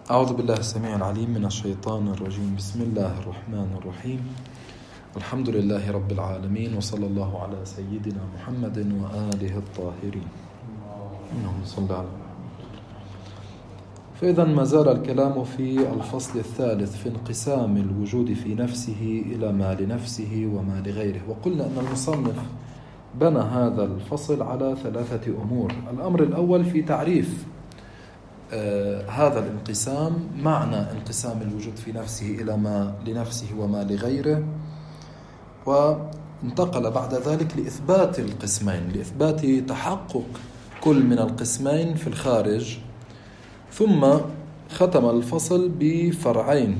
أعوذ بالله السميع العليم من الشيطان الرجيم. بسم الله الرحمن الرحيم. الحمد لله رب العالمين، وصلى الله على سيدنا محمد وآله الطاهرين. اللهم صل على. فإذا ما زال الكلام في الفصل الثالث في انقسام الوجود في نفسه إلى ما لنفسه وما لغيره. وقلنا أن المصنف بنى هذا الفصل على ثلاثة أمور. الأمر الأول في تعريف هذا الانقسام، معنى انقسام الوجود في نفسه إلى ما لنفسه وما لغيره، وانتقل بعد ذلك لإثبات القسمين، لإثبات تحقق كل من القسمين في الخارج. ثم ختم الفصل بفرعين،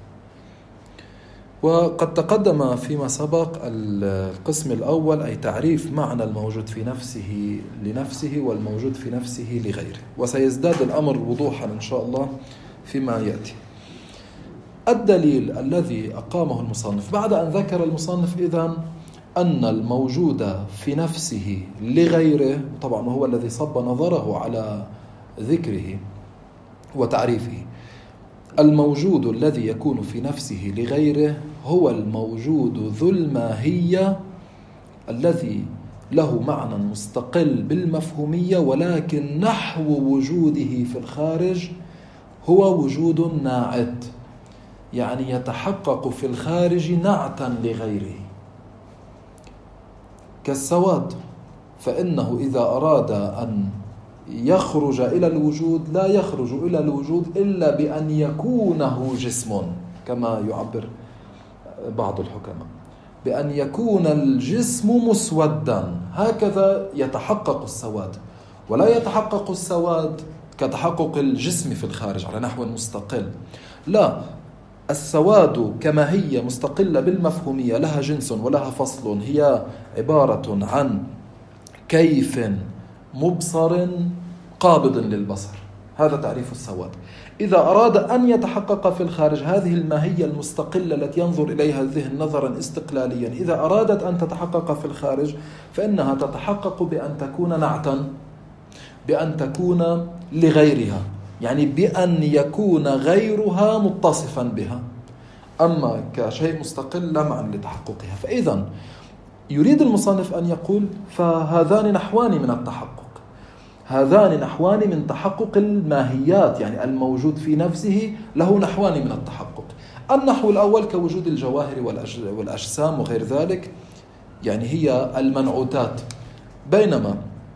وقد تقدم فيما سبق القسم الأول أي تعريف معنى الموجود في نفسه لنفسه والموجود في نفسه لغيره، وسيزداد الأمر وضوحا إن شاء الله فيما يأتي. الدليل الذي أقامه المصنف بعد أن ذكر المصنف إذن أن الموجود في نفسه لغيره، طبعا هو الذي صب نظره على ذكره وتعريفه، الموجود الذي يكون في نفسه لغيره هو الموجود ذو الماهية الذي له معنى مستقل بالمفهومية، ولكن نحو وجوده في الخارج هو وجود ناعت، يعني يتحقق في الخارج نعتا لغيره. كالسواد، فإنه إذا أراد أن يخرج إلى الوجود لا يخرج إلى الوجود إلا بأن يكونه جسم، كما يعبر بعض الحكماء بأن يكون الجسم مسودا، هكذا يتحقق السواد. ولا يتحقق السواد كتحقق الجسم في الخارج على نحو مستقل، لا، السواد كما هي مستقلة بالمفهومية، لها جنس ولها فصل، هي عبارة عن كيف مبصر قابض للبصر، هذا تعريف السواد. إذا أراد أن يتحقق في الخارج هذه الماهية المستقلة التي ينظر إليها الذهن نظرا استقلاليا، إذا أرادت أن تتحقق في الخارج فإنها تتحقق بأن تكون نعتا، بأن تكون لغيرها، يعني بأن يكون غيرها متصفا بها، أما كشيء مستقل لا معنى لتحققها. فإذا يريد المصنف أن يقول فهذان نحوان من التحقق، هذان نحوان من تحقق الماهيات، يعني الموجود في نفسه له نحوان من التحقق. النحو الأول كوجود الجواهر والأجسام وغير ذلك، يعني هي المنعوتات، بينما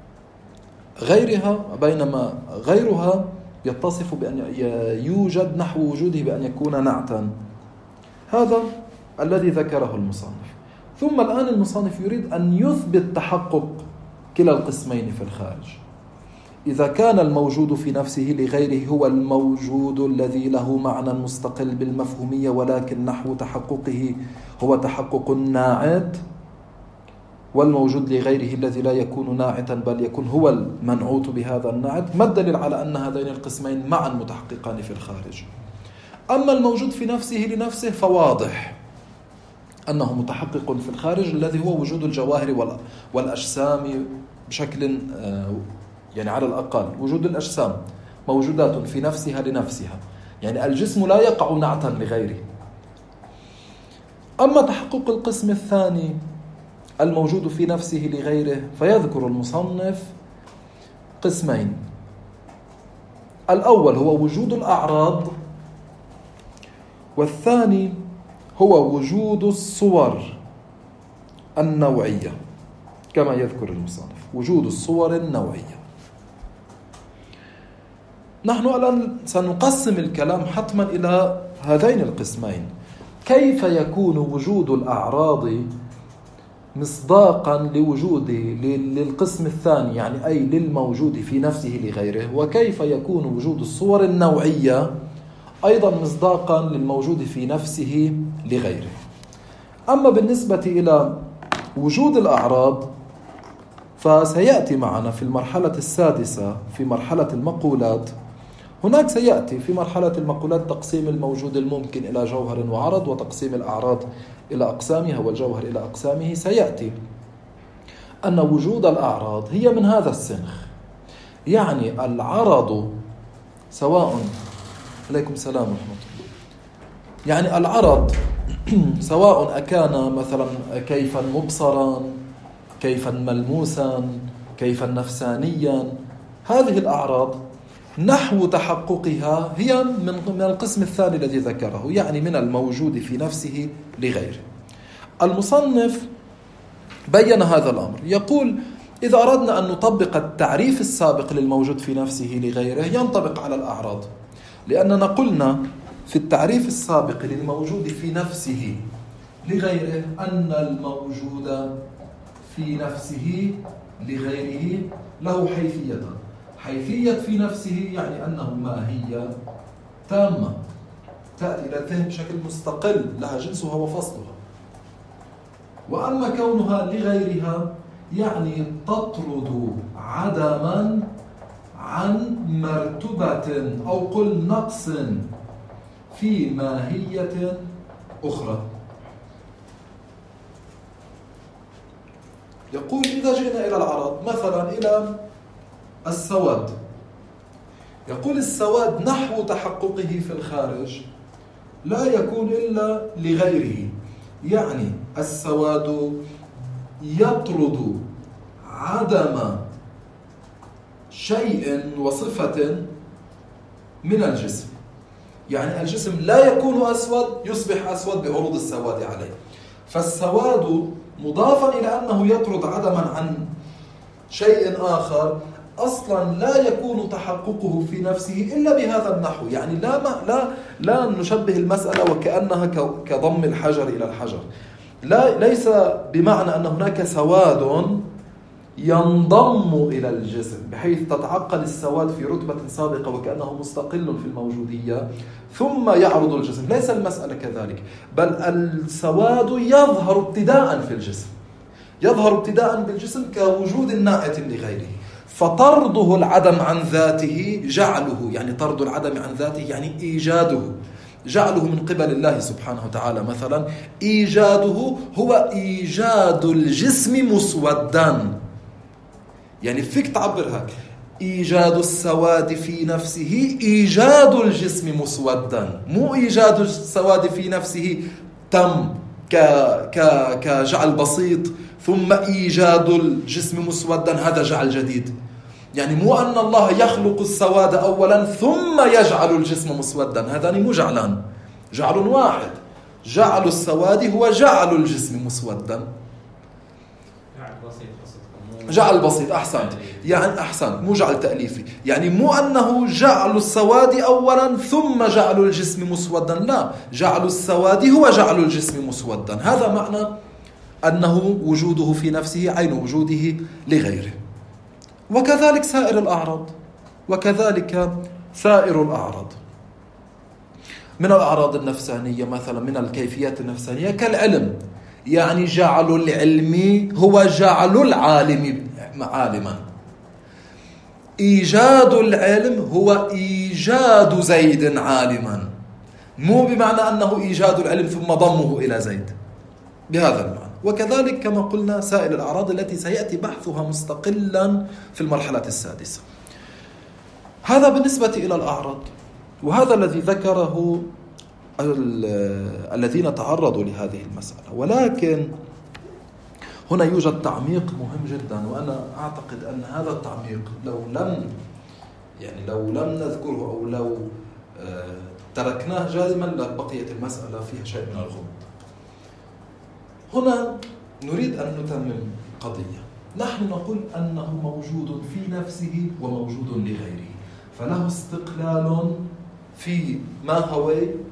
غيرها يتصف بأن يوجد نحو وجوده بأن يكون نعتا. هذا الذي ذكره المصنف. ثم الآن المصنف يريد أن يثبت تحقق كلا القسمين في الخارج. إذا كان الموجود في نفسه لغيره هو الموجود الذي له معنى مستقل بالمفهومية، ولكن نحو تحققه هو تحقق ناعت، والموجود لغيره الذي لا يكون ناعتا بل يكون هو المنعوت بهذا الناعت، ما الدليل على أن هذين القسمين معا متحققان في الخارج؟ أما الموجود في نفسه لنفسه فواضح أنه متحقق في الخارج، الذي هو وجود الجواهر والأجسام بشكل يعني على الأقل وجود الأجسام موجودات في نفسها لنفسها، يعني الجسم لا يقع نعتا لغيره. أما تحقق القسم الثاني الموجود في نفسه لغيره فيذكر المصنف قسمين. الأول هو وجود الأعراض، والثاني هو وجود الصور النوعية، كما يذكر المصنف وجود الصور النوعية. نحن الآن سنقسم الكلام حتما إلى هذين القسمين. كيف يكون وجود الأعراض مصداقا للقسم الثاني، يعني أي للموجود في نفسه لغيره، وكيف يكون وجود الصور النوعية أيضا مصداقا للموجود في نفسه لغيره. أما بالنسبة إلى وجود الأعراض فسيأتي معنا في المرحلة السادسة في مرحلة المقولات. هناك سيأتي في مرحلة المقولات تقسيم الموجود الممكن إلى جوهر وعرض، وتقسيم الأعراض إلى أقسامها والجوهر إلى أقسامه. سيأتي أن وجود الأعراض هي من هذا السنخ، يعني العرض سواء عليكم السلام ورحمة الله. يعني العرض سواء أكان مثلا كيفا مبصرا، كيفا ملموسا، كيفا نفسانيا، هذه الأعراض نحو تحققها هي من القسم الثاني الذي ذكره، يعني من الموجود في نفسه لغيره. المصنف بين هذا الأمر، يقول إذا أردنا أن نطبق التعريف السابق للموجود في نفسه لغيره ينطبق على الأعراض، لأننا قلنا في التعريف السابق للموجود في نفسه لغيره أن الموجود في نفسه لغيره له حيثية. حيثية في نفسه يعني أنه ماهية تامة تأتي إلى الذهن بشكل مستقل، لها جنسها وفصلها. وأما كونها لغيرها يعني تطرد عدما عن مرتبة أو قل نقص في ماهية أخرى. يقول إذا جئنا إلى العرض مثلا إلى السواد، يقول السواد نحو تحققه في الخارج لا يكون إلا لغيره، يعني السواد يطرد عدم شيء وصفة من الجسم، يعني الجسم لا يكون أسود يصبح أسود بعروض السواد عليه. فالسواد مضافا إلى أنه يطرد عدما عن شيء آخر أصلا لا يكون تحققه في نفسه إلا بهذا النحو. يعني لا نشبه المسألة وكأنها كضم الحجر إلى الحجر، ليس بمعنى أن هناك سواد ينضم إلى الجسم بحيث تتعقل السواد في رتبة سابقة وكأنه مستقل في الموجودية ثم يعرض الجسم، ليس المسألة كذلك، بل السواد يظهر ابتداء في الجسم، يظهر ابتداء بالجسم كوجود ناعت لغيره. فطرده العدم عن ذاته جعله، يعني طرد العدم عن ذاته يعني إيجاده، جعله من قبل الله سبحانه وتعالى. مثلا إيجاده هو إيجاد الجسم مسودا، يعني فيك تعبر هيك، إيجاد السواد في نفسه إيجاد الجسم مسودا، مو إيجاد السواد في نفسه تم كجعل بسيط ثم إيجاد الجسم مسودا هذا جعل جديد. يعني مو أن الله يخلق السواد أولا ثم يجعل الجسم مسودا، هذان مو جعلان، جعل واحد. جعل السواد هو جعل الجسم مسودا، جعل بسيط. أحسنت، يعني أحسنت، مو جعل تأليفي، يعني مو أنه جعل السواد أولا ثم جعل الجسم مسودا، لا، جعل السواد هو جعل الجسم مسودا. هذا معنى أنه وجوده في نفسه عين وجوده لغيره. وكذلك سائر الأعراض، وكذلك سائر الأعراض من الأعراض النفسانية مثلا، من الكيفيات النفسانية كالعلم، يعني جعل العلم هو جعل العالم عالما. إيجاد العلم هو إيجاد زيد عالما، مو بمعنى أنه إيجاد العلم ثم ضمه إلى زيد بهذا المعنى. وكذلك كما قلنا سائر الأعراض التي سيأتي بحثها مستقلا في المرحلة السادسة. هذا بالنسبة إلى الأعراض، وهذا الذي ذكره الذين تعرضوا لهذه المسألة. ولكن هنا يوجد تعميق مهم جدا، وأنا أعتقد أن هذا التعميق لو لم نذكره أو لو تركناه جازما لبقيت المسألة فيها شيء من الغموض. هنا نريد أن نتمم قضية، نحن نقول أنه موجود في نفسه وموجود لغيره، فله استقلال في ما هو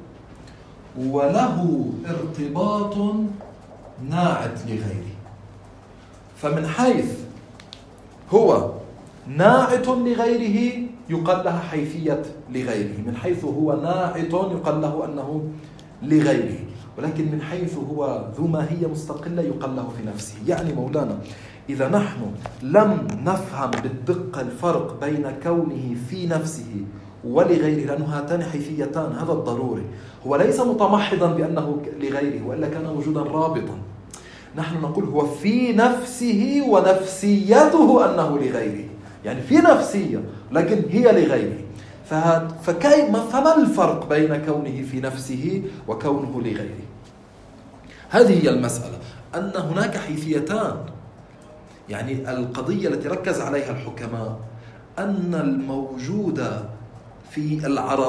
وله ارتباط ناعت لغيره. فمن حيث هو ناعت لغيره يقال لها حيثية لغيره، من حيث هو ناعت يقال له أنه لغيره، ولكن من حيث هو ذو ماهية مستقلة يقال له في نفسه. يعني مولانا إذا نحن لم نفهم بالدقة الفرق بين كونه في نفسه ولغيره، لأنه هاتان حيثيتان، هذا الضروري، هو ليس متمحضا بأنه لغيره وإلا كان وجودا رابطا. نحن نقول هو في نفسه ونفسيته أنه لغيره، يعني في نفسية لكن هي لغيره. فما الفرق بين كونه في نفسه وكونه لغيره؟ هذه هي المسألة، أن هناك حيثيتان. يعني القضية التي ركز عليها الحكماء أن الموجود في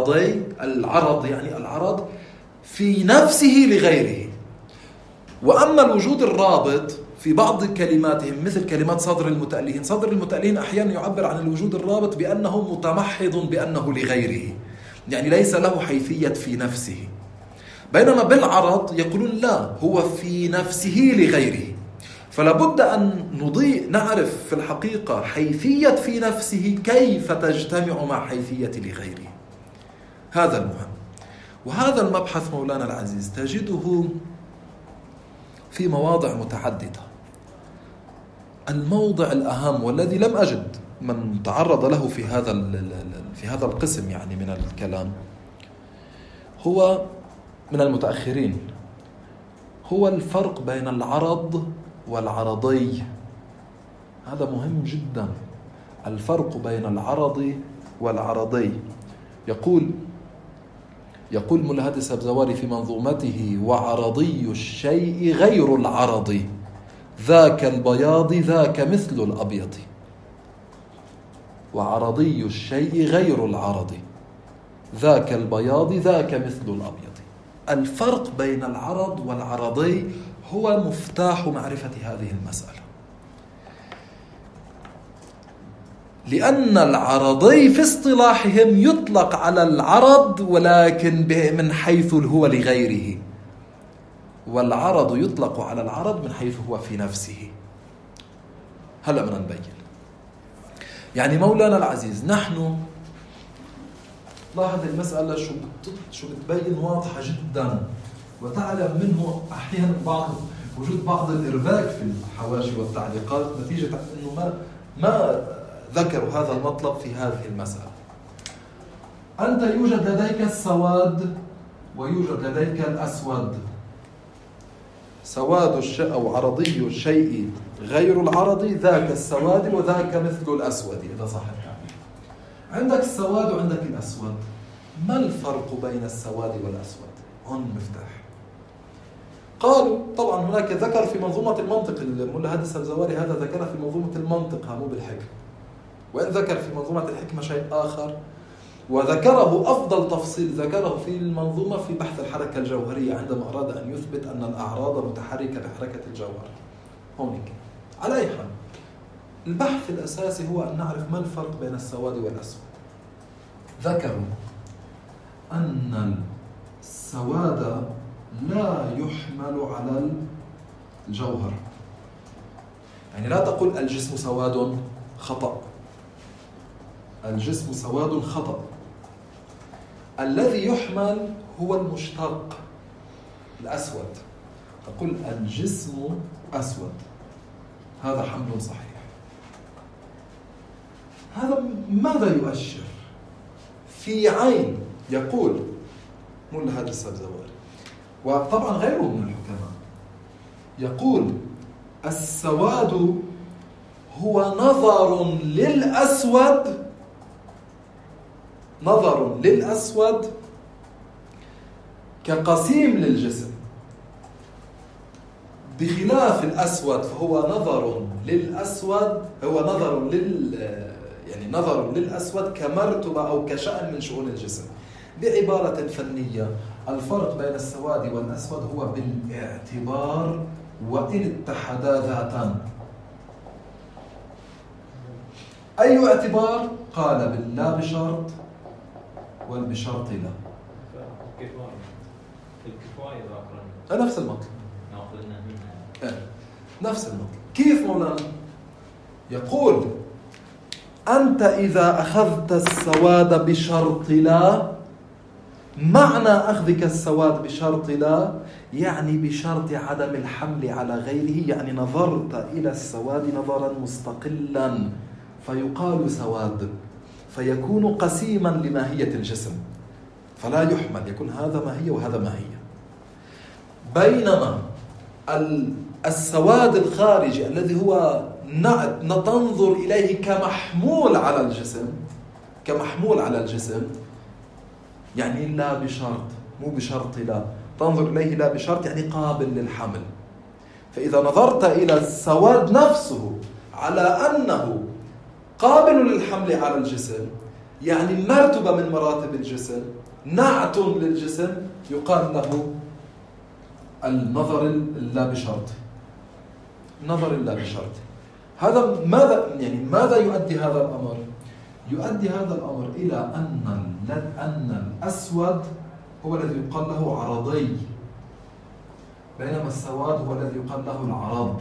العرض في نفسه لغيره، وأما الوجود الرابط في بعض كلماتهم مثل كلمات صدر المتألهين أحيانا يعبر عن الوجود الرابط بأنه متمحض بأنه لغيره، يعني ليس له حيثية في نفسه. بينما بالعرض يقولون لا، هو في نفسه لغيره. فلا بد أن نعرف في الحقيقة حيثية في نفسه كيف تجتمع مع حيثية لغيره. هذا المهم. وهذا المبحث مولانا العزيز تجده في مواضع متعددة. الموضع الأهم والذي لم أجد من تعرض له في هذا القسم يعني من الكلام هو من المتأخرين، هو الفرق بين العرض والعرضي. هذا مهم جدا، الفرق بين العرض والعرضي. يقول ملا هادي السبزواري في منظومته: وعرضي الشيء غير العرض، ذاك البياض ذاك مثل الأبيض. وعرضي الشيء غير العرض، ذاك البياض ذاك مثل الأبيض. الفرق بين العرض والعرضي هو مفتاح معرفة هذه المسألة، لأن العرضي في اصطلاحهم يطلق على العرض ولكن من حيث هو لغيره، والعرض يطلق على العرض من حيث هو في نفسه. هلأ بدنا نبين. يعني مولانا العزيز، نحن لاحظ المسألة شو بتبين واضحة جدا، وتعلم منه أحيانا وجود بعض الإرباك في الحواشي والتعليقات نتيجة أنه ما ذكروا هذا المطلب في هذه المسألة. أنت يوجد لديك السواد ويوجد لديك الأسود. سواد الشيء أو عرضي الشيء غير العرض، ذاك السواد وذاك مثل الأسود إذا صح التعبير. عندك السواد وعندك الأسود، ما الفرق بين السواد والأسود؟ هون مفتاح. قالوا طبعا هناك ذكر في منظومة المنطق، ملا هادي السبزواري هذا ذكر في منظومة المنطق مو بالحكم، وإن ذكر في منظومة الحكمة شيء آخر، وذكره أفضل تفصيل ذكره في المنظومة في بحث الحركة الجوهرية عندما أراد أن يثبت أن الأعراض متحركة بحركة الجوهر. هونيك على أي حال البحث الأساسي هو أن نعرف ما الفرق بين السواد والأسود. ذكروا أن السواد لا يحمل على الجوهر، يعني لا تقول الجسم سواد خطأ، الجسم سواد خطأ. الذي يحمل هو المشتق الأسود، تقول الجسم أسود، هذا حمل صحيح. هذا ماذا يؤشر؟ في عين يقول ملا هادي السبزواري وطبعا غيره من الحكماء، يقول السواد هو نظر للأسود كقسيم للجسم، بخلاف الأسود فهو نظر للأسود نظر للأسود كمرتبة أو كشأن من شؤون الجسم. بعبارة فنية، الفرق بين السواد والأسود هو بالاعتبار، وإن اتحدا ذاتان. أي اعتبار؟ قال باللا بشرط والبشرط لا. نفس المطلب. نفس المطلب. كيف مولانا؟ يقول أنت إذا أخذت السواد بشرط لا، معنى أخذك السواد بشرط لا يعني بشرط عدم الحمل على غيره، يعني نظرت إلى السواد نظرا مستقلا فيقال سواد، فيكون قسيما لماهية الجسم فلا يحمل، يكون هذا ماهية وهذا ماهية. بينما السواد الخارجي الذي هو تنظر إليه كمحمول على الجسم، كمحمول على الجسم، يعني لا بشرط، مو بشرط لا، تنظر إليه لا بشرط يعني قابل للحمل. فإذا نظرت إلى السواد نفسه على أنه قابل للحمل على الجسم، يعني مرتبة من مراتب الجسم، نعت للجسم، يقال له النظر اللا بشرط. نظر اللا بشرط. هذا ماذا يؤدي هذا الأمر؟ يؤدي هذا الأمر إلى أن الأسود هو الذي يقال له عرضي، بينما السواد هو الذي يقال له العرض.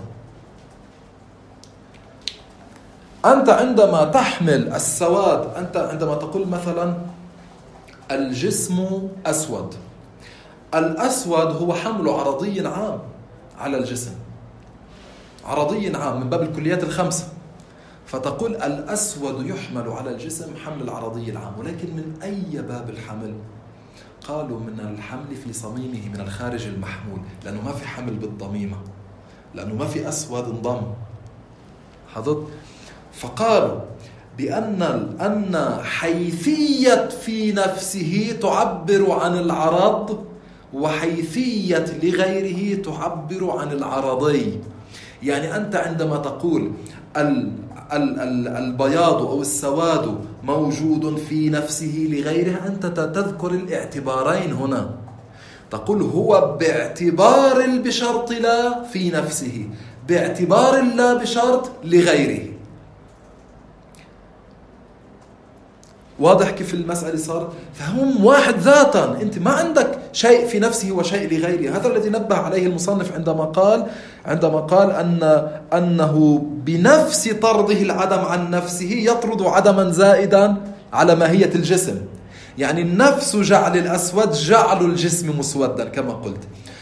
أنت عندما تحمل السواد، أنت عندما تقول مثلا الجسم أسود، الأسود هو حمل عرضي عام على الجسم، عرضي عام من باب الكليات الخمسة، فتقول الأسود يحمل على الجسم حمل العرضي العام. ولكن من أي باب الحمل؟ قالوا من الحمل في صميمه، من الخارج المحمول، لأنه ما في حمل بالضميمة، لأنه ما في أسود انضم. حضرت؟ فقالوا بأن حيثية في نفسه تعبر عن العرض، وحيثية لغيره تعبر عن العرضي. يعني أنت عندما تقول البياض أو السواد موجود في نفسه لغيره، أنت تذكر الاعتبارين هنا. تقول هو باعتبار بشرط لا في نفسه، باعتبار لا بشرط لغيره. واضح كيف المسألة صار؟ فهم واحد ذاتا، أنت ما عندك شيء في نفسه وشيء لغيره. هذا الذي نبه عليه المصنف عندما قال أنه بنفس طرده العدم عن نفسه يطرد عدما زائدا على ماهية الجسم. يعني النفس جعل الأسود جعل الجسم مسودا كما قلت.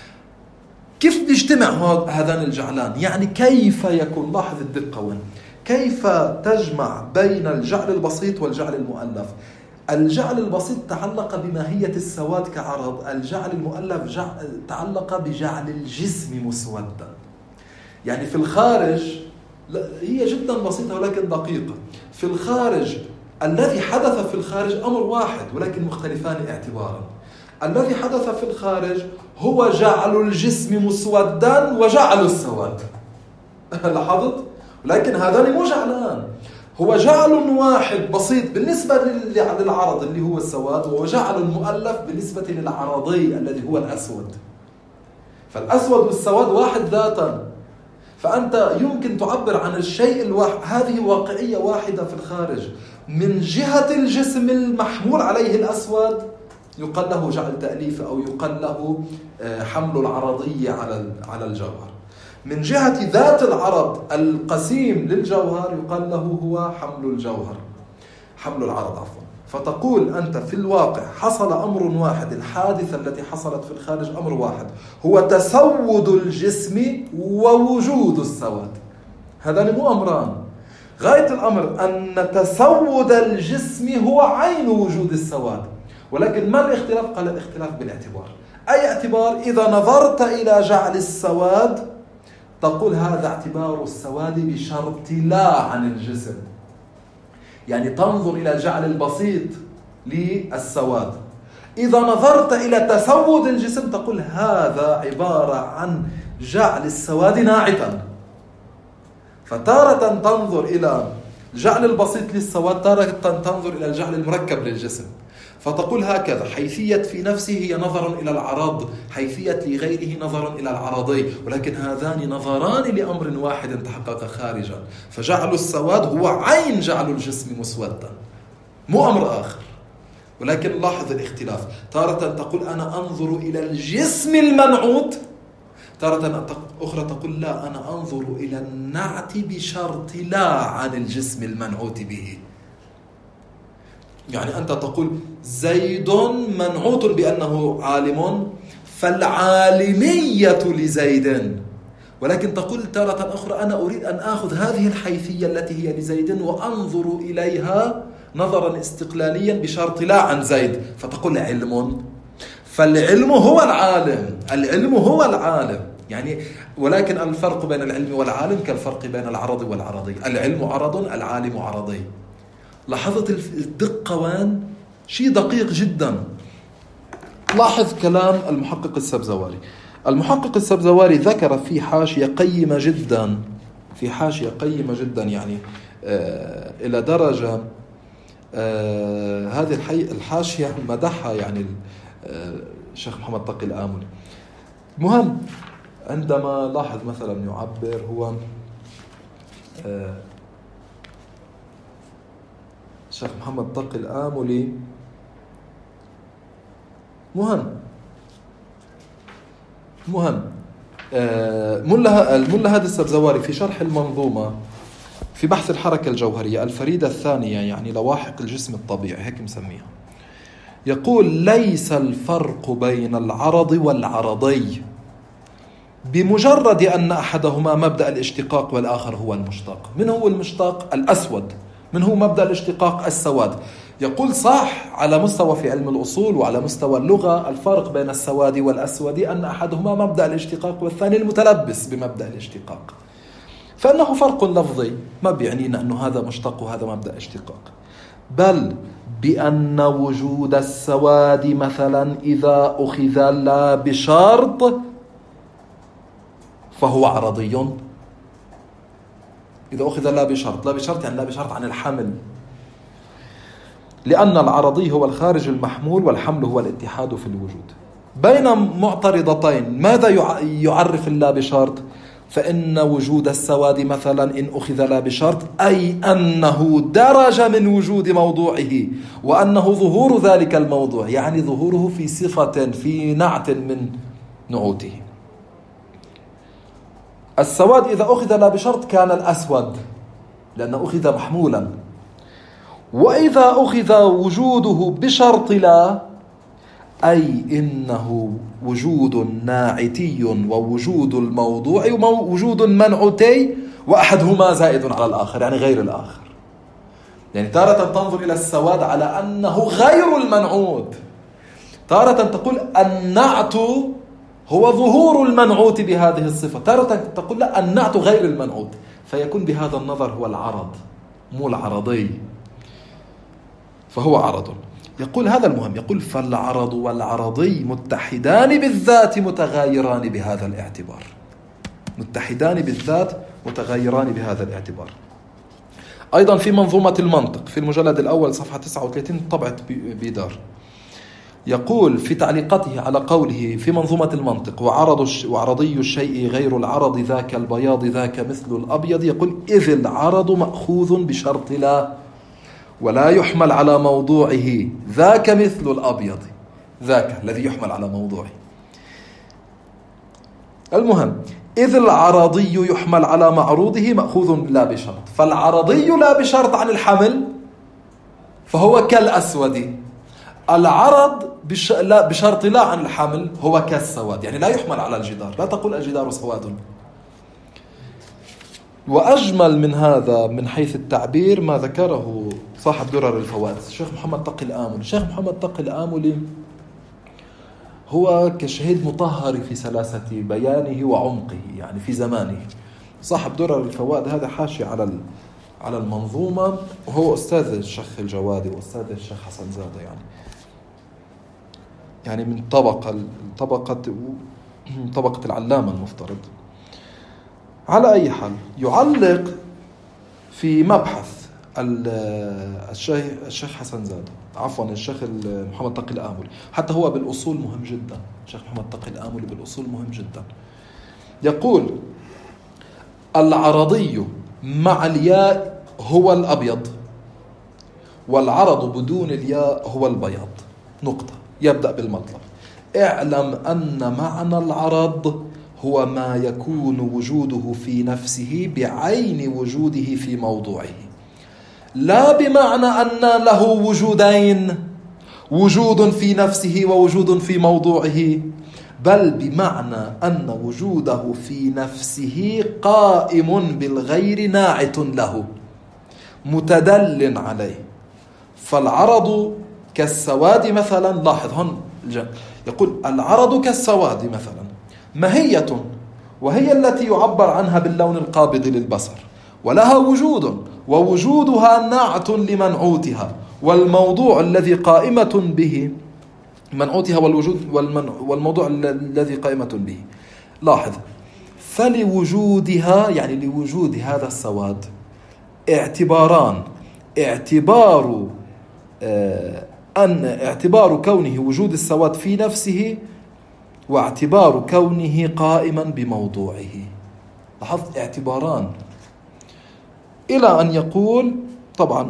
كيف بيجتمع هذان الجعلان؟ يعني كيف يكون، لاحظ الدقة وين، كيف تجمع بين الجعل البسيط والجعل المؤلف؟ الجعل البسيط تعلق بماهية السواد كعرض، الجعل المؤلف تعلق بجعل الجسم مسودا. يعني في الخارج هي جدا بسيطة ولكن دقيقة. في الخارج الذي حدث في الخارج أمر واحد ولكن مختلفان اعتبارا. الذي حدث في الخارج هو جعل الجسم مسودا وجعل السواد. لاحظت؟ لكن هذان مو جعلان، هو جعل واحد بسيط بالنسبة للعرض اللي هو السواد، وجعل مؤلف بالنسبة للعرضي الذي هو الأسود. فالأسود والسواد واحد ذاتا. فأنت يمكن تعبر عن الشيء الواحد، هذه واقعية واحدة في الخارج. من جهة الجسم المحمول عليه الأسود يقال له جعل تأليف، أو يقال له حمل العرضية على الجوهر. من جهة ذات العرض القسيم للجوهر يقال له هو حمل الجوهر، حمل العرض عفوا. فتقول أنت في الواقع حصل أمر واحد، الحادثة التي حصلت في الخارج أمر واحد، هو تسود الجسم ووجود السواد. هذان مو أمران. غاية الأمر أن تسود الجسم هو عين وجود السواد. ولكن ما الاختلاف؟ قال الاختلاف بالاعتبار. أي اعتبار؟ إذا نظرت إلى جعل السواد تقول هذا اعتبار السواد بشرط لا عن الجسم، يعني تنظر إلى الجعل البسيط للسواد. إذا نظرت إلى تسود الجسم تقول هذا عبارة عن جعل السواد ناعتا. فتارة تنظر إلى الجعل البسيط للسواد، تارة تنظر إلى الجعل المركب للجسم. فتقول هكذا حيثية في نفسه هي نظر إلى العرض، حيثية لغيره نظر إلى العرضي، ولكن هذان نظران لأمر واحد تحقق خارجا. فجعل السواد هو عين جعل الجسم مسودا، مو أمر آخر. ولكن لاحظ الاختلاف، تارة تقول أنا أنظر إلى الجسم المنعوت، تارة أخرى تقول لا أنا أنظر إلى النعت بشرط لا عن الجسم المنعوت به. يعني أنت تقول زيد منعوت بأنه عالم، فالعالمية لزيد، ولكن تقول تارة أخرى أنا أريد أن أخذ هذه الحيثية التي هي لزيد وأنظر إليها نظرا استقلاليا بشرط لا عن زيد، فتقول علم. فالعلم هو العالم، العلم هو العالم يعني. ولكن الفرق بين العلم والعالم كالفرق بين العرض والعرضي. العلم عرض، العالم عرضي. لاحظت الدقة وين؟ شيء دقيق جدا. لاحظ كلام المحقق السبزواري. المحقق السبزواري ذكر في حاشية قيمة جدا، في حاشية قيمة جدا يعني إلى درجة هذه الحاشية مدحها يعني الشيخ محمد تقي الآملي. مهم عندما لاحظ مثلا يعبر هو الشيخ محمد تقي الآملي، مهم الملا هادي السبزواري في شرح المنظومة في بحث الحركة الجوهرية الفريدة الثانية يعني لواحق الجسم الطبيعي هيك مسميها، يقول: ليس الفرق بين العرض والعرضي بمجرد أن أحدهما مبدأ الاشتقاق والآخر هو المشتق. من هو المشتق؟ الأسود. من هو مبدأ الاشتقاق؟ السواد. يقول صح على مستوى في علم الأصول وعلى مستوى اللغة الفرق بين السواد والأسود أن أحدهما مبدأ الاشتقاق والثاني المتلبس بمبدأ الاشتقاق، فإنه فرق لفظي ما بيعنينا أنه هذا مشتق وهذا مبدأ اشتقاق، بل بأن وجود السواد مثلا إذا أخذ لا بشرط فهو عرضي. إذا أخذ لا بشرط، لا بشرط يعني لا بشرط عن الحمل، لأن العرضي هو الخارج المحمول والحمل هو الاتحاد في الوجود. بين معترضتين ماذا يعرف اللا بشرط؟ فإن وجود السواد مثلا إن أخذ لا بشرط أي أنه درج من وجود موضوعه وأنه ظهور ذلك الموضوع، يعني ظهوره في صفة في نعت من نعوته. السواد إذا أخذ لا بشرط كان الأسود لأنه أخذ محمولا، وإذا أخذ وجوده بشرط لا أي إنه وجود ناعتي ووجود الموضوع ووجود منعوتي وأحدهما زائد على الآخر يعني غير الآخر. يعني تارة تنظر إلى السواد على أنه غير المنعوت، تارة تقول النعت هو ظهور المنعوت بهذه الصفة، تارة تقول لا النعت غير المنعوت، فيكون بهذا النظر هو العرض مو العرضي، فهو عرض. يقول هذا المهم، يقول فالعرض والعرضي متحدان بالذات متغايران بهذا الاعتبار، متحدان بالذات متغايران بهذا الاعتبار. أيضا في منظومة المنطق في المجلد الأول صفحة 39 طبعة بيدار، يقول في تعليقته على قوله في منظومة المنطق وعرضي الشيء غير العرض ذاك البياض ذاك مثل الأبيض، يقول إذ العرض مأخوذ بشرط لا ولا يحمل على موضوعه ذاك مثل الأبيض، ذاك الذي يحمل على موضوعه. المهم إذ العرضي يحمل على معروضه مأخوذ لا بشرط، فالعرضي لا بشرط عن الحمل فهو كالأسود، العرض بشرط لا عن الحمل هو كالسواد، يعني لا يحمل على الجدار، لا تقول الجدار سواد. وأجمل من هذا من حيث التعبير ما ذكره صاحب درر الفوائد الشيخ محمد تقي الآملي. الشيخ محمد تقي الآملي هو كشهيد مطهر في سلاسة بيانه وعمقه يعني في زمانه. صاحب درر الفوائد هذا حاشي على المنظومة، وهو أستاذ الشيخ الجوادي وأستاذ الشيخ حسن زادة، يعني من طبقة العلامة المفترض. على أي حال يعلق في مبحث الشيخ حسن زادة، عفوا الشيخ محمد تقي الآملي، حتى هو بالأصول مهم جدا، الشيخ محمد تقي الآملي بالأصول مهم جدا. يقول العرضي مع الياء هو الأبيض والعرض بدون الياء هو البياض. نقطة. يبدأ بالمطلب: اعلم أن معنى العرض هو ما يكون وجوده في نفسه بعين وجوده في موضوعه، لا بمعنى أن له وجودين، وجود في نفسه ووجود في موضوعه، بل بمعنى أن وجوده في نفسه قائم بالغير ناعت له متدل عليه. فالعرض كالسواد مثلا، لاحظ هون يقول العرض كالسواد مثلا ماهية، وهي التي يعبر عنها باللون القابض للبصر، ولها وجود ووجودها نعت لمنعوتها والموضوع الذي قائمة به منعوتها والموضوع الذي قائمة به. لاحظ، فلوجودها يعني لوجود هذا السواد اعتباران: اعتبار كونه وجود السواد في نفسه، واعتبار كونه قائما بموضوعه. لاحظت اعتباران، إلى أن يقول طبعا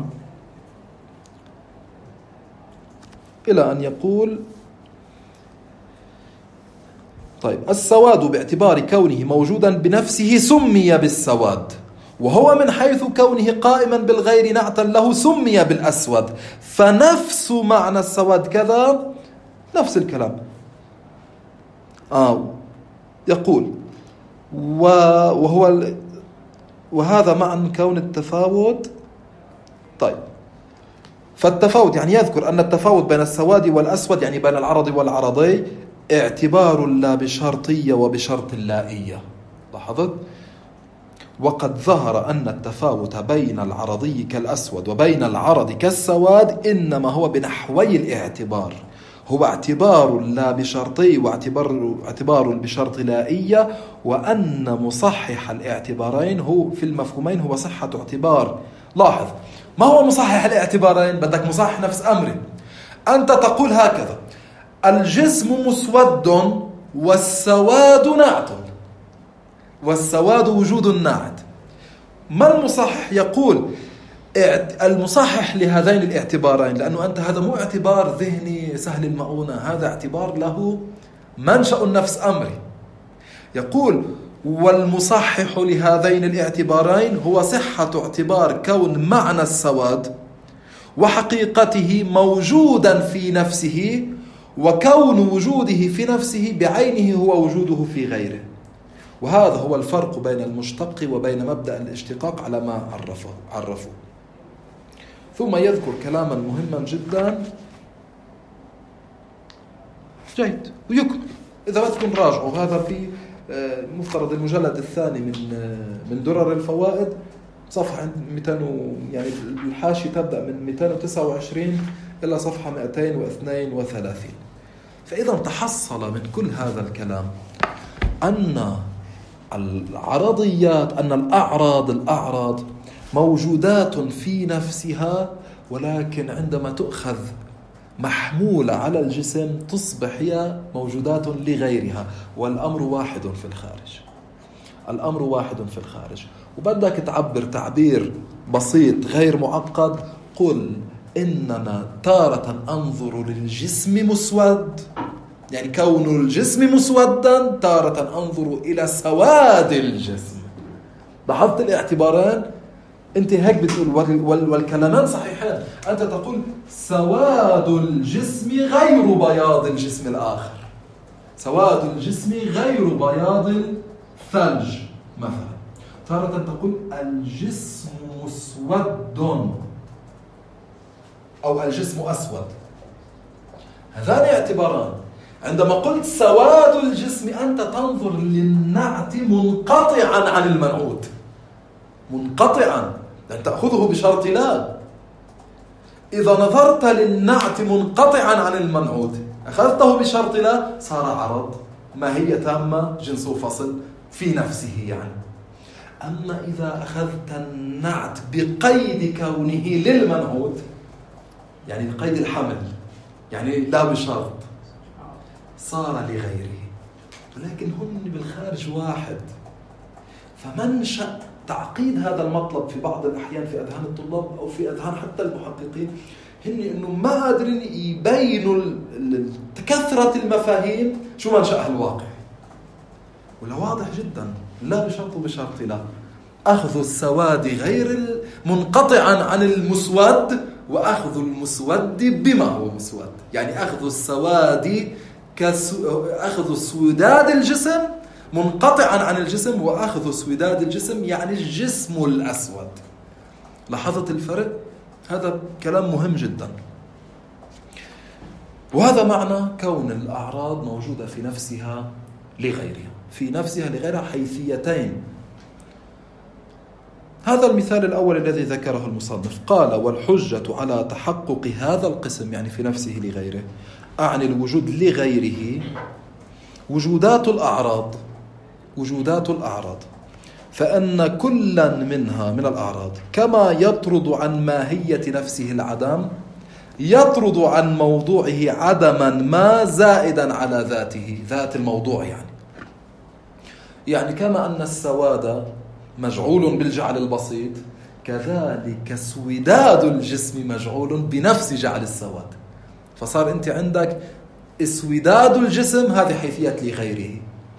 طيب السواد باعتبار كونه موجودا بنفسه سمي بالسواد، وهو من حيث كونه قائما بالغير نعتا له سمي بالأسود، فنفس معنى السواد كذا، نفس الكلام. يقول وهذا معنى كون التفاوت. طيب، فالتفاوت يعني يذكر أن التفاوت بين السواد والأسود يعني بين العرض والعرضي اعتبار لا بشرطية وبشرط اللائية. لاحظت؟ وقد ظهر أن التفاوت بين العرضي كالأسود وبين العرض كالسواد إنما هو بنحوي الاعتبار، هو اعتبار لا بشرطي واعتبار بشرط لائية، وأن مصحح الاعتبارين هو في المفهومين هو صحة اعتبار. لاحظ، ما هو مصحح الاعتبارين؟ بدك مصحح نفس أمري. أنت تقول هكذا: الجسم مسود والسواد نعت، والسواد وجود النعت. ما المصحح؟ يقول المصحح لهذين الاعتبارين، لأنه أنت هذا مو اعتبار ذهني سهل المؤونة، هذا اعتبار له منشأ النفس أمري. يقول والمصحح لهذين الاعتبارين هو صحة اعتبار كون معنى السواد وحقيقته موجودا في نفسه، وكون وجوده في نفسه بعينه هو وجوده في غيره. وهذا هو الفرق بين المشتق وبين مبدأ الاشتقاق على ما عرفوا. ثم يذكر كلاما مهما جدا جيد ويكتب، إذا بدكم راجعوا هذا في مفترض المجلد الثاني من درر الفوائد، صفحة 200 يعني الحاشية تبدأ من 229 إلى صفحة 232. فإذا تحصل من كل هذا الكلام أن العرضيات، أن الأعراض موجودات في نفسها، ولكن عندما تؤخذ محمولة على الجسم تصبح هي موجودات لغيرها، والأمر واحد في الخارج. الأمر واحد في الخارج. وبدك تعبر تعبير بسيط غير معقد، قل إننا تارة أنظر للجسم مسود، يعني كون الجسم مسودا، تارة أنظر إلى سواد الجسم. لاحظت الاعتبارين؟ أنت هيك بتقول والكلامان صحيحين. أنت تقول سواد الجسم غير بياض الجسم الآخر، سواد الجسم غير بياض الثلج مثلا. تارة تقول الجسم مسود أو الجسم أسود. هذان اعتباران. عندما قلت سواد الجسم أنت تنظر للنعت منقطعا عن المنعوت، منقطعا، لن تأخذه بشرط لا. إذا نظرت للنعت منقطعا عن المنعوت أخذته بشرط لا، صار عرض، ماهية تامة، جنس فصل في نفسه يعني. أما إذا أخذت النعت بقيد كونه للمنعوت، يعني بقيد الحمل، يعني لا بشرط، صار لغيره. ولكن هم بالخارج واحد. فمنشأ تعقيد هذا المطلب في بعض الأحيان في أذهان الطلاب أو في أذهان حتى المحققين هن إنه ما قادرين يبينوا كثرة المفاهيم شو منشأها الواقع. ولا واضح جدا، لا بشرط وبشرط لا. أخذ السواد غير منقطعا عن المسود، وأخذ المسود بما هو مسود، يعني أخذ السواد أخذ سوداد الجسم منقطعا عن الجسم، وأخذ سوداد الجسم يعني الجسم الأسود. لاحظت الفرق؟ هذا كلام مهم جدا. وهذا معنى كون الأعراض موجودة في نفسها لغيرها، في نفسها لغيرها حيثيتين. هذا المثال الأول الذي ذكره المصنف، قال والحجة على تحقق هذا القسم، يعني في نفسه لغيره، أعني الوجود لغيره، وجودات الأعراض، فأن كلا منها من الأعراض كما يطرد عن ماهية نفسه العدم يطرد عن موضوعه عدما ما زائدا على ذاته، ذات الموضوع يعني كما أن السواد مجعول بالجعل البسيط، كذلك اسوداد الجسم مجعول بنفس جعل السواد. فصار أنت عندك اسوداد الجسم، هذه حيثية لغيره،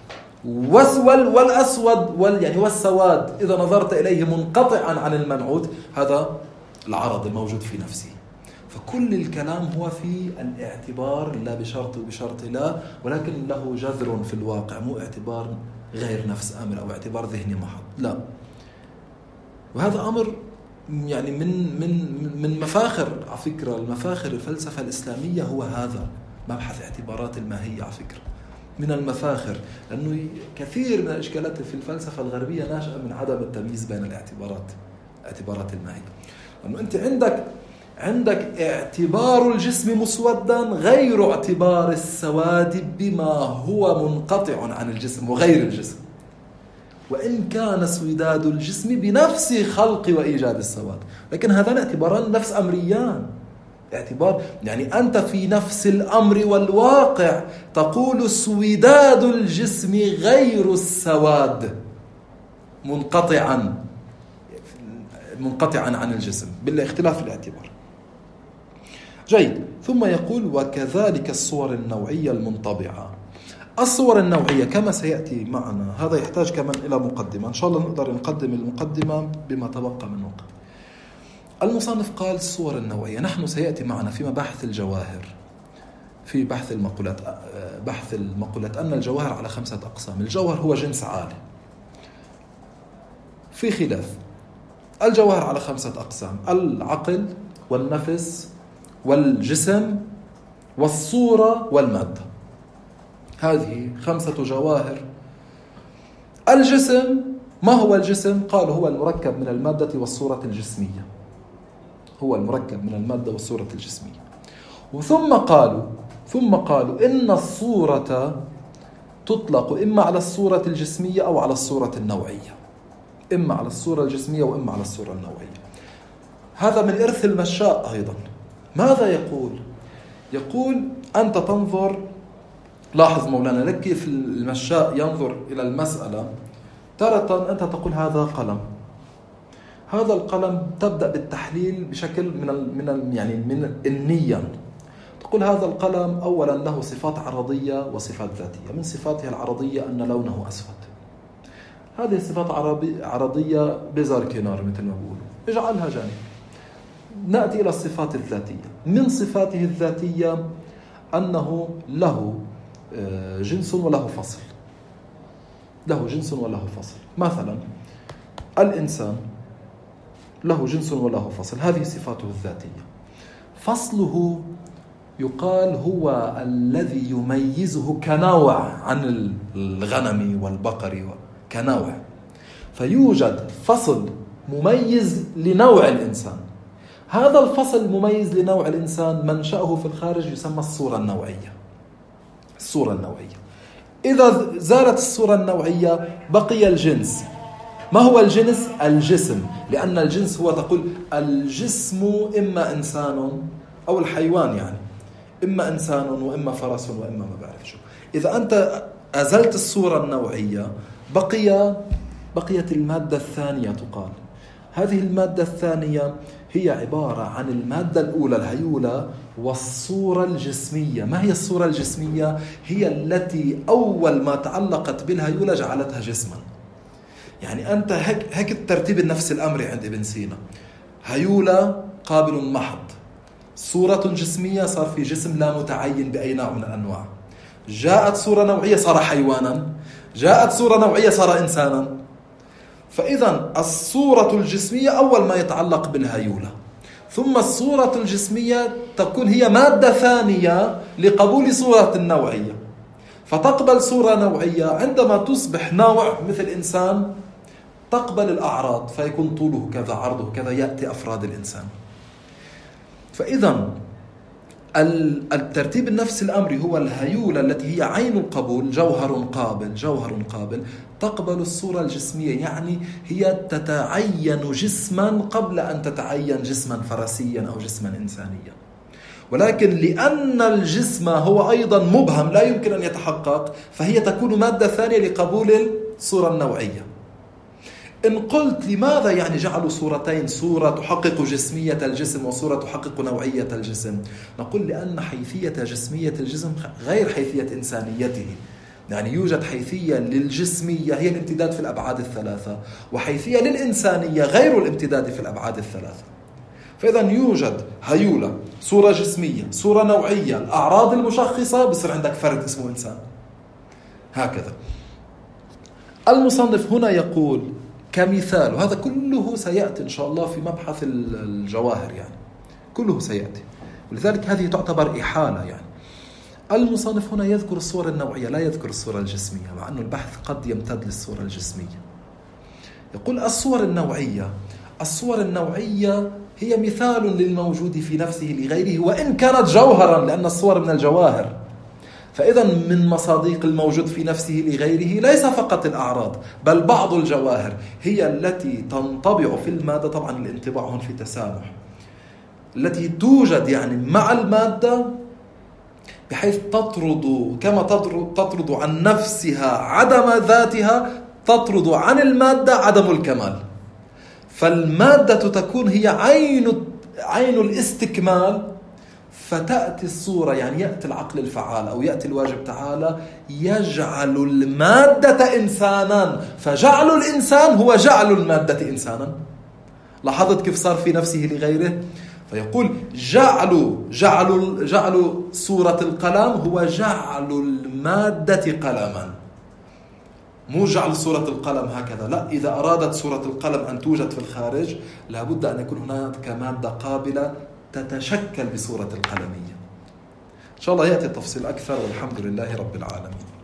والأسود والسواد إذا نظرت إليه منقطعا عن المنعوت، هذا العرض الموجود في نفسه. فكل الكلام هو في الاعتبار، لا بشرط وبشرط لا، ولكن له جذر في الواقع، مو اعتبار غير نفس أمر أو اعتبار ذهني محض، لا. وهذا أمر يعني من مفاخر، على فكرة المفاخر الفلسفة الإسلامية هو هذا مبحث اعتبارات الماهية، على فكرة من المفاخر، لأنه كثير من الإشكالات في الفلسفة الغربية ناشئة من عدم التمييز بين اعتبارات الماهية. لأنه أنت عندك اعتبار الجسم مسودا غير اعتبار السواد بما هو منقطع عن الجسم وغير الجسم، وإن كان اسوداد الجسم بنفس خلق وإيجاد السواد، لكن هذان اعتباران نفس أمريان. اعتبار يعني أنت في نفس الأمر والواقع تقول اسوداد الجسم غير السواد، منقطعا عن الجسم بالاختلاف الاعتبار. جيد. ثم يقول وكذلك الصور النوعية المنطبعة. الصور النوعية كما سيأتي معنا، هذا يحتاج كمان إلى مقدمة، إن شاء الله نقدر نقدم المقدمة بما تبقى من وقت. المصنف قال الصور النوعية، نحن سيأتي معنا في مباحث الجواهر، في بحث المقولات أن الجواهر على 5 أقسام. الجوهر هو جنس عالي، في خلاف. الجواهر على 5 أقسام: العقل والنفس والجسم والصورة والمادة. هذه 5 جواهر. الجسم، ما هو الجسم؟ قالوا هو المركب من المادة والصورة الجسمية، هو المركب من المادة والصورة الجسمية. ثم قالوا إن الصورة تطلق إما على الصورة الجسمية أو على الصورة النوعية، إما على الصورة الجسمية وإما على الصورة النوعية. هذا من إرث المشاء أيضا. ماذا يقول أنت تنظر، لاحظ مولانا لك كيف المشاء ينظر إلى المسألة. تارة أنت تقول هذا قلم، هذا القلم تبدأ بالتحليل بشكل من النية. تقول هذا القلم أولا له صفات عرضية وصفات ذاتية. من صفاته العرضية أن لونه أسود، هذه الصفات عرضية بزاركينار مثل ما بيقولوا، اجعلها جانب. نأتي إلى الصفات الذاتية. من صفاته الذاتية أنه له جنس وله فصل، له جنس وله فصل. مثلا الإنسان له جنس وله فصل، هذه صفاته الذاتية. فصله يقال هو الذي يميزه كنوع عن الغنم والبقر كنوع، فيوجد فصل مميز لنوع الإنسان. هذا الفصل المميز لنوع الإنسان منشأه في الخارج يسمى الصورة النوعية. الصورة النوعية إذا زالت الصورة النوعية بقي الجنس. ما هو الجنس؟ الجسم، لأن الجنس هو تقول الجسم إما إنسان أو الحيوان، يعني إما إنسان وإما فرس وإما ما بعرف شو. إذا أنت أزلت الصورة النوعية بقيت المادة الثانية تقال. هذه المادة الثانية هي عبارة عن المادة الأولى الهيولة والصورة الجسمية. ما هي الصورة الجسمية؟ هي التي أول ما تعلقت بالهيولة جعلتها جسما. يعني أنت هيك الترتيب النفس الأمري عند ابن سينا: هيولة قابل محض، صورة جسمية صار في جسم لا متعين بأي نوع من الأنواع، جاءت صورة نوعية صار حيوانا، جاءت صورة نوعية صار إنسانا. فإذا الصورة الجسمية أول ما يتعلق بالهيولة، ثم الصورة الجسمية تكون هي مادة ثانية لقبول صورة النوعية، فتقبل صورة نوعية عندما تصبح نوع مثل إنسان تقبل الأعراض فيكون طوله كذا عرضه كذا، يأتي أفراد الإنسان. فإذا الترتيب النفسي الأمري هو الهيولة التي هي عين القبول، جوهر قابل تقبل الصورة الجسمية، يعني هي تتعين جسما قبل أن تتعين جسما فرسيا أو جسما إنسانيا. ولكن لأن الجسم هو أيضا مبهم لا يمكن أن يتحقق، فهي تكون مادة ثانية لقبول الصورة النوعية. إن قلت لماذا يعني جعلوا صورتين، صورة تحقق جسمية الجسم وصورة تحقق نوعية الجسم؟ نقول لأن حيثية جسمية الجسم غير حيثية إنسانيته. يعني يوجد حيثية للجسمية هي الامتداد في الأبعاد الثلاثة، وحيثية للإنسانية غير الامتداد في الأبعاد الثلاثة. فإذا يوجد هيولة، صورة جسمية، صورة نوعية، الأعراض المشخصة، بصير عندك فرد اسمه إنسان. هكذا المصنف هنا يقول كمثال، وهذا كله سيأتي إن شاء الله في مبحث الجواهر، يعني كله سيأتي، ولذلك هذه تعتبر إحالة. يعني المصنف هنا يذكر الصور النوعية لا يذكر الصورة الجسمية، مع أن البحث قد يمتد للصورة الجسمية. يقول الصور النوعية هي مثال للموجود في نفسه لغيره، وإن كانت جوهرا، لأن الصور من الجواهر. فإذا من مصادق الموجود في نفسه لغيره ليس فقط الأعراض، بل بعض الجواهر هي التي تنطبع في المادة. طبعا الانطباع هون في تسامح، التي توجد يعني مع المادة، بحيث تطرد كما تطرد عن نفسها عدم ذاتها، تطرد عن المادة عدم الكمال. فالمادة تكون هي عين الاستكمال، فتأتي الصورة، يعني يأتي العقل الفعال أو يأتي الواجب تعالى يجعل المادة إنسانا، فجعل الإنسان هو جعل المادة إنسانا. لاحظت كيف صار في نفسه لغيره؟ فيقول جعل صورة القلم هو جعل المادة قلما، مو جعل صورة القلم هكذا، لا. إذا أرادت صورة القلم أن توجد في الخارج لابد أن يكون هناك مادة قابلة تتشكل بصورة القلمية. إن شاء الله يأتي التفصيل أكثر، والحمد لله رب العالمين.